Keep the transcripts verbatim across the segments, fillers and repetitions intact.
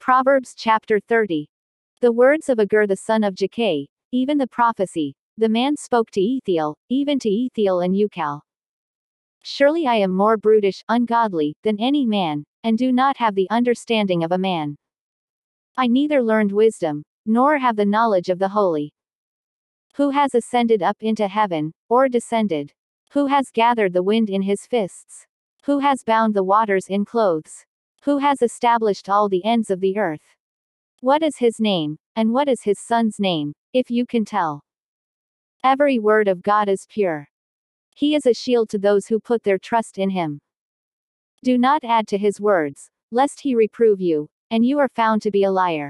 Proverbs chapter thirty. The words of Agur the son of Jakeh, even the prophecy, the man spoke to Ethiel, even to Ethiel and Ucal. Surely I am more brutish, ungodly, than any man, and do not have the understanding of a man. I neither learned wisdom, nor have the knowledge of the holy. Who has ascended up into heaven, or descended? Who has gathered the wind in his fists? Who has bound the waters in clothes? Who has established all the ends of the earth? What is his name, and what is his son's name, if you can tell? Every word of God is pure. He is a shield to those who put their trust in him. Do not add to his words, lest he reprove you, and you are found to be a liar.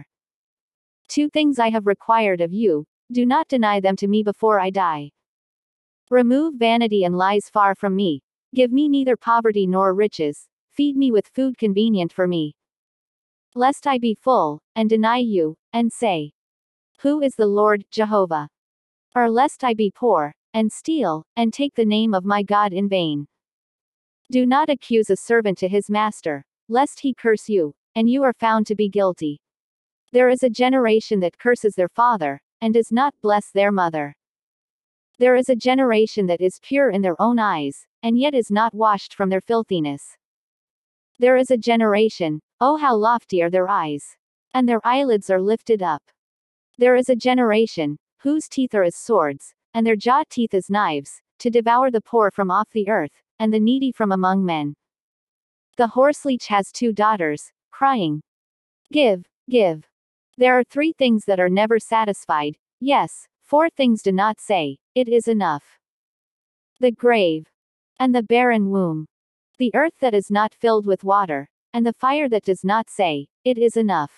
Two things I have required of you, do not deny them to me before I die. Remove vanity and lies far from me. Give me neither poverty nor riches. Feed me with food convenient for me. Lest I be full, and deny you, and say, who is the Lord, Jehovah? Or lest I be poor, and steal, and take the name of my God in vain. Do not accuse a servant to his master, lest he curse you, and you are found to be guilty. There is a generation that curses their father, and does not bless their mother. There is a generation that is pure in their own eyes, and yet is not washed from their filthiness. There is a generation, oh how lofty are their eyes! And their eyelids are lifted up. There is a generation, whose teeth are as swords, and their jaw teeth as knives, to devour the poor from off the earth, and the needy from among men. The horseleech has two daughters, crying, give, give. There are three things that are never satisfied, yes, four things do not say, it is enough. The grave, and the barren womb, the earth that is not filled with water, and the fire that does not say, it is enough.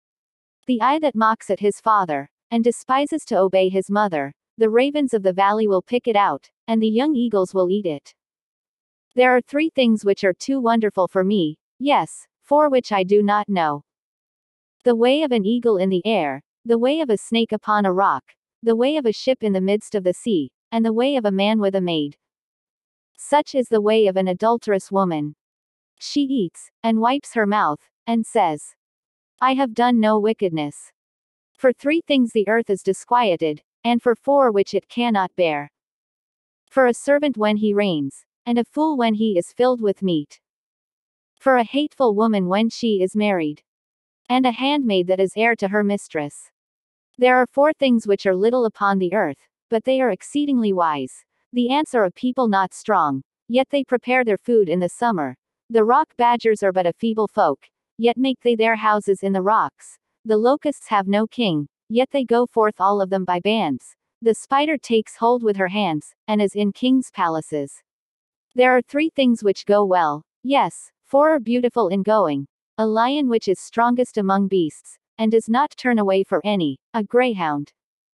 The eye that mocks at his father, and despises to obey his mother, the ravens of the valley will pick it out, and the young eagles will eat it. There are three things which are too wonderful for me, yes, four which I do not know. The way of an eagle in the air, the way of a snake upon a rock, the way of a ship in the midst of the sea, and the way of a man with a maid. Such is the way of an adulterous woman. She eats, and wipes her mouth, and says, I have done no wickedness. For three things the earth is disquieted, and for four which it cannot bear. For a servant when he reigns, and a fool when he is filled with meat. For a hateful woman when she is married, and a handmaid that is heir to her mistress. There are four things which are little upon the earth, but they are exceedingly wise. The ants are a people not strong, yet they prepare their food in the summer. The rock badgers are but a feeble folk, yet make they their houses in the rocks. The locusts have no king, yet they go forth all of them by bands. The spider takes hold with her hands, and is in kings' palaces. There are three things which go well, yes, four are beautiful in going. A lion which is strongest among beasts, and does not turn away for any, a greyhound.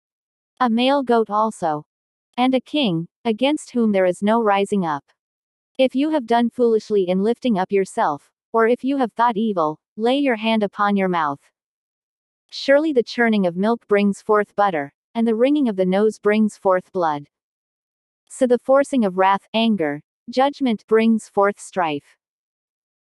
A male goat also. And a king, against whom there is no rising up. If you have done foolishly in lifting up yourself, or if you have thought evil, lay your hand upon your mouth. Surely the churning of milk brings forth butter, and the wringing of the nose brings forth blood. So the forcing of wrath, anger, judgment brings forth strife.